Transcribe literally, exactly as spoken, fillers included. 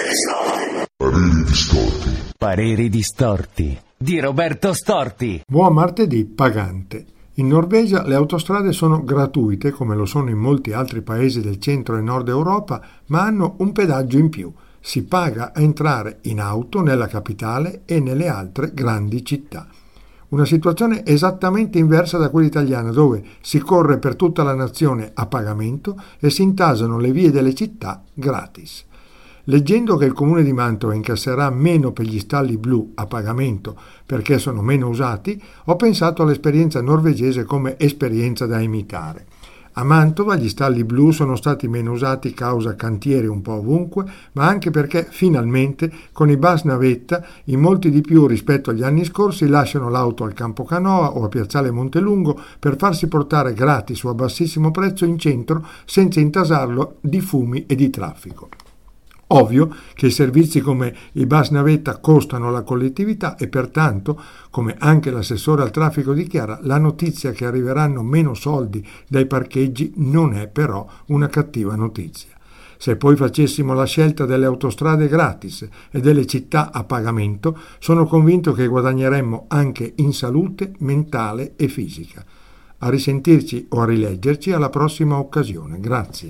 Pareri distorti. Pareri distorti di Roberto Storti. Buon martedì pagante. In Norvegia le autostrade sono gratuite, come lo sono in molti altri paesi del centro e nord Europa, ma hanno un pedaggio in più. Si paga a entrare in auto nella capitale e nelle altre grandi città. Una situazione esattamente inversa da quella italiana, dove si corre per tutta la nazione a pagamento e si intasano le vie delle città gratis. Leggendo che il comune di Mantova incasserà meno per gli stalli blu a pagamento perché sono meno usati, ho pensato all'esperienza norvegese come esperienza da imitare. A Mantova gli stalli blu sono stati meno usati causa cantieri un po' ovunque, ma anche perché finalmente con i bus navetta in molti di più rispetto agli anni scorsi lasciano l'auto al Campo Canoa o a Piazzale Montelungo per farsi portare gratis o a bassissimo prezzo in centro senza intasarlo di fumi e di traffico. Ovvio che i servizi come i bus navetta costano alla collettività e pertanto, come anche l'assessore al traffico dichiara, la notizia che arriveranno meno soldi dai parcheggi non è però una cattiva notizia. Se poi facessimo la scelta delle autostrade gratis e delle città a pagamento, sono convinto che guadagneremmo anche in salute mentale e fisica. A risentirci o a rileggerci alla prossima occasione. Grazie.